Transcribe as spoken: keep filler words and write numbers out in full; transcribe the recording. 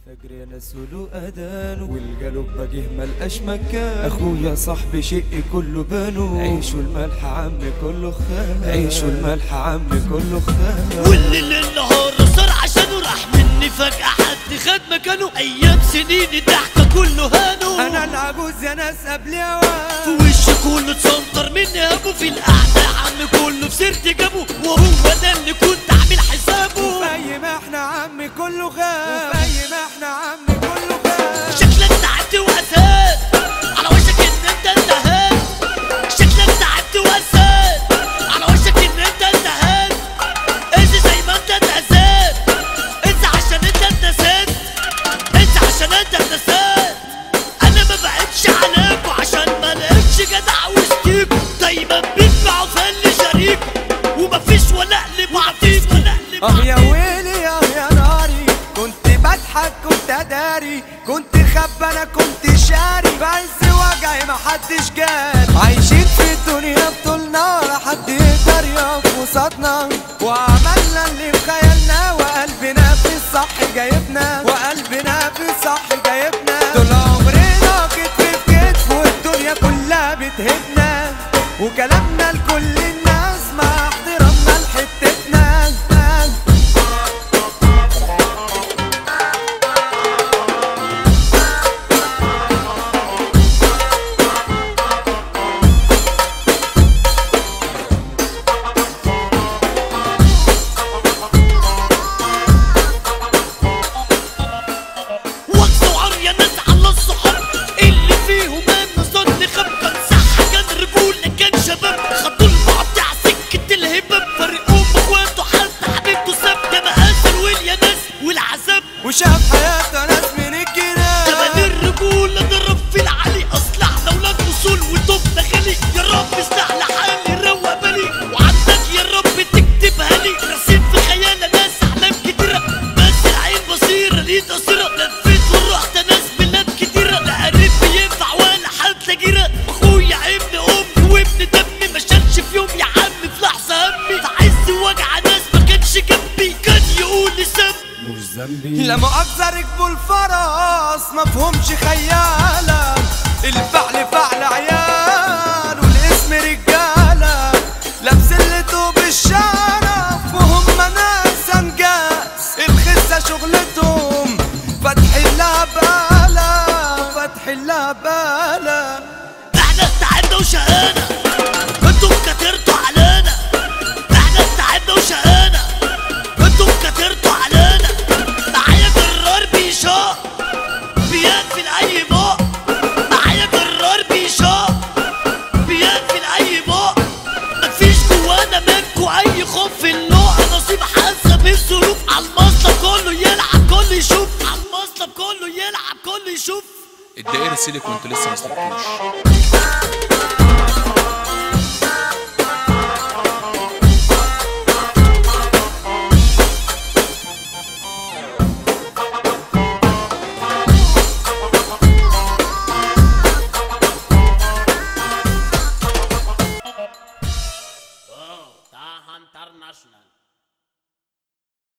الفجر يا ناس له اذان والقلب بجه ملقاش مكان. اخويا صاحبي شقي كله بانو، عيشوا الملح عمي كله خان، عيشوا الملح عمي كله خان. واللي للنهار صار عشانه راح مني فجأة حد خد مكانه. ايام سنين الضحكة كله هانو، انا العجوز يا ناس قبل اوان، في وشي كله اتسنطر مني هابو، في القعدة يا عم كله في سيرتي جابه، وهو ده اللي كنت عامل حسابه. وفي ما احنا عمي كله خان، وفي ما احنا عمي كله خان. شكلك تعبت واساد على وشك ان انت انتهيت، شكلك تعبت واساد على وشك ان انت انتهيت. انسى زي ما انت اتأذيت، انسى عشان انت اتنسيت، انسى عشان انت اتنسيت. انا ما بعدش عليكوا عشان ما لقيتش جدع وسطيكوا، دايما بيتبعوا في اللي شريكوا ومفيش ولا قلب عطيكوا. اه يا ويلي اه يا ناري، كنت بضحك كنت اداري، كنت خب انا كنت شاري، بعز وجعي محدش جاري. عايشين في الدنيا بطولنا لا حد يقدر يقف قصادنا، وعملنا اللي في خيالنا وقلبنا في الصح جايبنا، وقلبنا في الصح جايبنا. طول عمرنا كتف في كتف والدنيا كلها بتهدنا، وكلامنا لكل الناس مع احترامنا لحتتنا. وشاف حياته ناس من الجيران، زمان الرجولة ضرب في العلي، اصلع لولاد اصول وطب غالي. يا رب اصلح لحالي روق بالي، وعندك يا رب تكتبها لي. راسين في خيالة ناس احلام كتيرة، بس العين بصيرة ليد قصيرة. لفيت ورحت ناس بلاد كتيرة، لا قريب بينفع ولا حد لاجيرة. اخويا ابن امي وابن دمي، ما شالش في يوم يا عم في لحظة همي. في عز وجع ناس ما كانش جنبي، كان يقول لي سم مش ذنبي. لا مؤاخذة ركبوا الفرس مفهومش خيالة، الفعل فعل عيال والاسم رجالة، لابسلته بالشرف وهم ناس انجاز. الخسة شغلتهم فتح اللعبالة، فتح اللعبالة. احنا تعبنا وشقانا، انتم كترتوا علينا. احنا تعبنا وشقانا، انتم كترتوا علينا. معايا جرار بيشاق بيقفل اي بق، معايا جرار بيشاق بيقفل اي بق. مفيش جوانا منكو اي خوف في اللقا، نصيب حسب الظروف. عالمصلب كله يلعب كله يشوف، عالمصلب كله يلعب كله يشوف. الدائري السيليكون انتوا لسه ما سلكتوش.